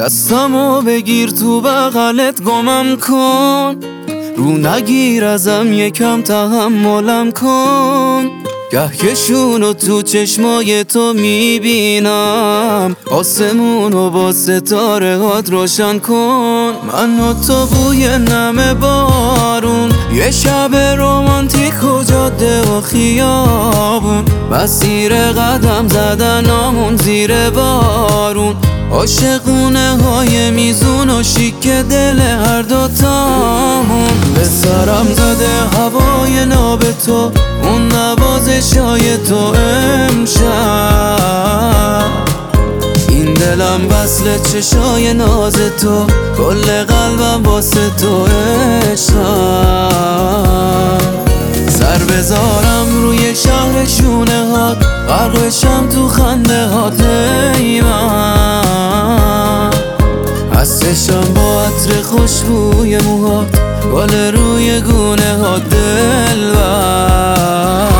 دستمو بگیر تو بغلت گمم کن، رو نگیر ازم یکم تحملم کن. گهکشونو تو چشمای تو میبینم، آسمونو با ستاره هات روشن کن. من و تو بوی نم بارون، یه شب رومانتیک و جاده و خیابون، مسیر قدم زدنامون زیر بارون، عاشقونه های میزون و شیک دل هر دوتامون. به سرم زده هوای ناب تو، اون نوازشای تو امشب. این دلم وصل چشای ناز تو، کل قلبم واسه تو عشقم. سر بذارم روی شهر شونه هات، غرقشم تو خنده هات ای من. هستشم با عطر خوشبوی موهات، گل روی گونه ها دلبر.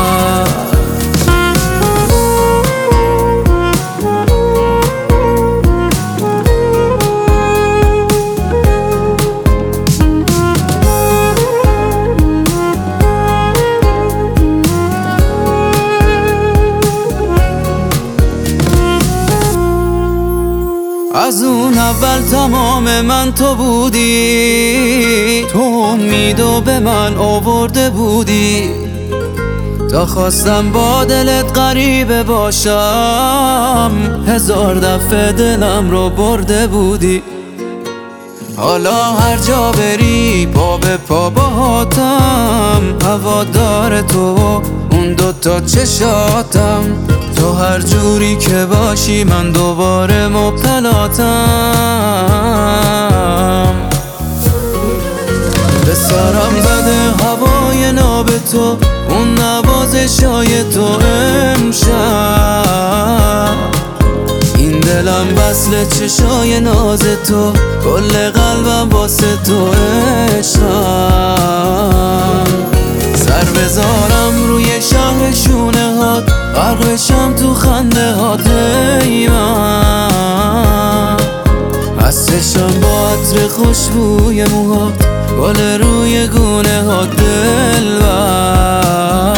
از اون اول تمام من تو بودی، تو امیدو به من آورده بودی، تا خواستم با دلت غریبه باشم، هزار دفعه دلم رو برده بودی. حالا هر جا بری پا به پا باهاتم، هوادار تو اون دوتا چشاتم، تو هر جوری که باشی من دوباره مبتلاتم. به سرم زده هوای ناب تو، اون نوازشای تو امشب. این دلم وصل چشای ناز تو، کل قلبم واسه تو عشقم. سر بذارم روی شهر شونه هات، غرقشم تو خنده هات ای من. هستشم با عطر خوشبوی موهات، گل روی گونه هات دلبر.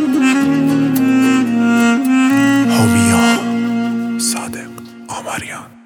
صادق آمریان.